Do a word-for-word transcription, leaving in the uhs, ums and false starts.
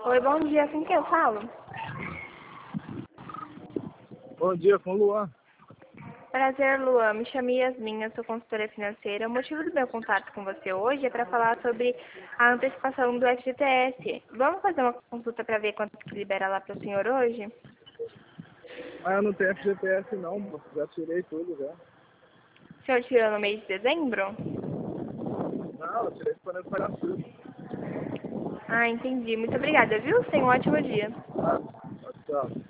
Oi, bom dia. Com quem eu falo? Bom dia, com o Luan. Prazer, Luan. Me chamo Yasmin, eu sou consultora financeira. O motivo do meu contato com você hoje é para falar sobre a antecipação do F G T S. Vamos fazer uma consulta para ver quanto que libera lá para o senhor hoje? Ah, eu não tenho F G T S não, moço. Já tirei tudo já. O senhor tirou no mês de dezembro? Não, eu tirei quando eu pagar tudo. Ah, entendi. Muito obrigada, viu? Tenha um ótimo dia. Ah, tchau.